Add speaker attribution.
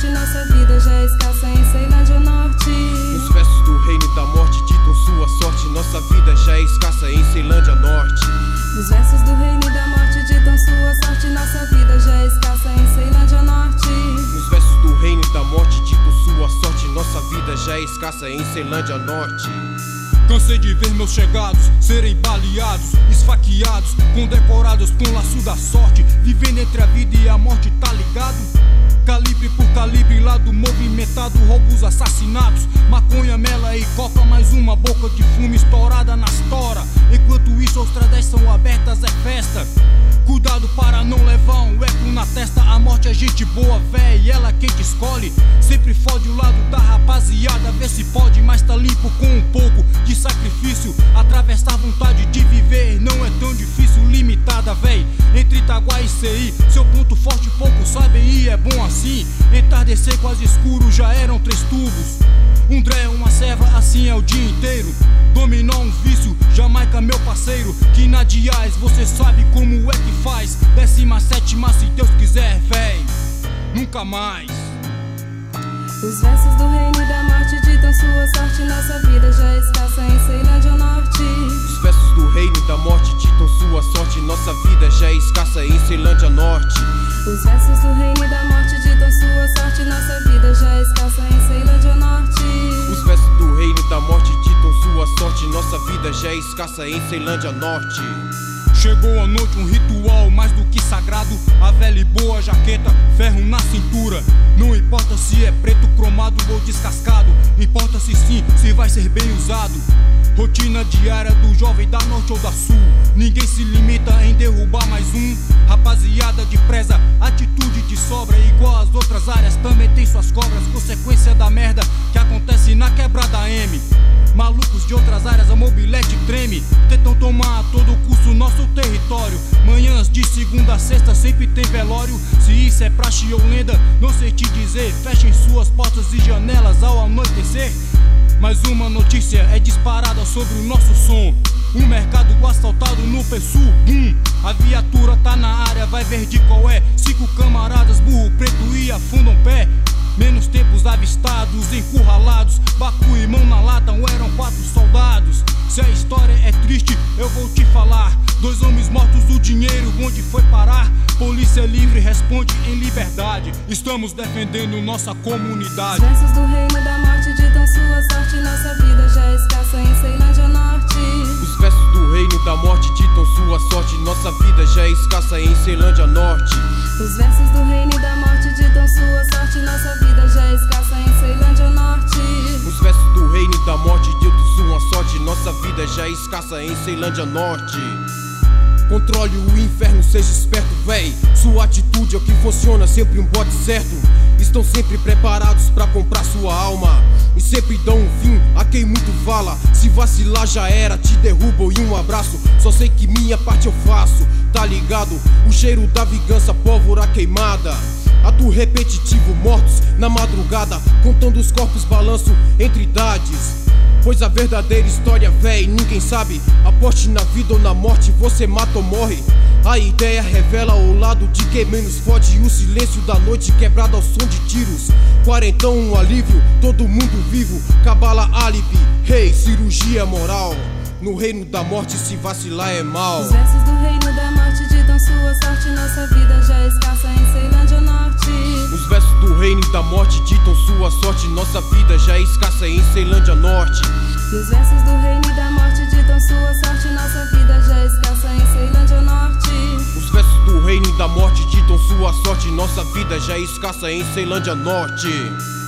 Speaker 1: sorte, nossa vida já é escassa em Ceilândia Norte.
Speaker 2: Os versos do reino da morte ditam sua sorte, nossa vida já é escassa em Ceilândia Norte.
Speaker 1: Os versos do reino da morte ditam sua sorte, nossa vida já é escassa em Ceilândia Norte.
Speaker 2: Os versos do reino da morte ditam sua sorte, nossa vida já é escassa em Ceilândia Norte.
Speaker 3: Cansei de ver meus chegados serem baleados, esfaqueados, condecorados com laço da sorte, vivendo entre a vida e a morte, tá ligado? Calibre por calibre, lado movimentado, roubos, assassinatos, maconha, mela e coca, mais uma boca de fumo estourada nas tora. Enquanto isso, outras 10 são abertas, é festa. Cuidado para não levar um eco na testa. A morte é gente boa, véi, e ela quem te escolhe. Sempre fode o lado da rapaziada, vê se pode, mas tá limpo com um pouco de sacrifício. Atravessar a vontade de viver não é tão difícil, limitada, véi. Entre Itaguá e CI, seu ponto forte poucos sabem e é bom assim. Entardecer quase escuro, já eram 3 tubos. Um dré, uma serva, assim é o dia inteiro. Dominar um vício, Jamaica meu parceiro. Que na Diás você sabe como é que faz. 17ª se Deus quiser, véi, nunca mais.
Speaker 1: Os versos do reino da morte ditam sua sorte, nossa vida já é escassa em Ceilândia Norte.
Speaker 2: Os versos do reino da morte ditam sua sorte, nossa vida já é escassa em Ceilândia Norte.
Speaker 1: Os versos do reino da morte ditam sua sorte, nossa vida já é escassa em Ceilândia Norte.
Speaker 2: Os versos do reino da morte ditam sua sorte, nossa vida já é escassa em Ceilândia Norte.
Speaker 3: Chegou a noite, um ritual mais do que sagrado. A velha e boa jaqueta, ferro na cintura. Não importa se é preto, cromado ou descascado, importa-se sim se vai ser bem usado. Rotina diária do jovem da norte ou da sul. Ninguém se limita em derrubar mais um. Rapaziada de preza, atitude de sobra. Igual as outras áreas, também tem suas cobras. Consequência da merda que acontece na quebrada M. Malucos de outras áreas, a mobilete treme. Tentam tomar a todo custo nosso território. Manhãs de segunda a sexta sempre tem velório. Se isso é praxe ou lenda, não sei te dizer. Fechem suas portas e janelas ao anoitecer. Mais uma notícia é disparada sobre o nosso som. Um mercado assaltado no PSU, a viatura tá na área, vai ver de qual é. 5 camaradas, burro preto e afundam pé. Menos tempos avistados, encurralados, bacu e mão na lata, eram 4 soldados. Se a história é triste, eu vou te falar. 2 homens mortos, o dinheiro onde foi parar? Polícia livre responde em liberdade. Estamos defendendo nossa comunidade.
Speaker 1: Os versos do reino da morte ditam sua sorte, nossa vida já é escassa em Ceilândia Norte.
Speaker 2: Os versos do reino da morte ditam sua sorte, nossa vida já é escassa em Ceilândia Norte.
Speaker 1: Os versos do reino da morte ditam sua sorte, nossa vida já é escassa em Ceilândia Norte.
Speaker 2: Os versos do reino da morte ditam sua sorte, nossa vida já é escassa em Ceilândia Norte. Controle o inferno, seja esperto, véi. Sua atitude é o que funciona, sempre um bote certo. Estão sempre preparados pra comprar sua alma e sempre dão um fim a quem muito fala. Se vacilar já era, te derrubam e um abraço. Só sei que minha parte eu faço, tá ligado? O cheiro da vingança, pólvora queimada. Ato repetitivo, mortos na madrugada, contando os corpos, balanço entre idades. Pois a verdadeira história, véi, ninguém sabe. Aposte na vida ou na morte, você mata ou morre. A ideia revela o lado de quem menos fode. E o silêncio da noite quebrado ao som de tiros. Quarentão, um alívio, todo mundo vivo. Cabala, álibi, rei, cirurgia moral. No reino da morte, se vacilar é mal.
Speaker 1: Os versos do reino da morte ditam sua sorte, nossa vida já é escassa em Ceilândia Norte.
Speaker 2: Os versos do reino da morte ditam sua sorte, nossa vida já é escassa em Ceilândia Norte.
Speaker 1: Os versos do reino da morte ditam sua sorte, nossa vida já é escassa em Ceilândia Norte.
Speaker 2: Os versos do reino da morte ditam sua sorte, nossa vida já é escassa em Ceilândia Norte.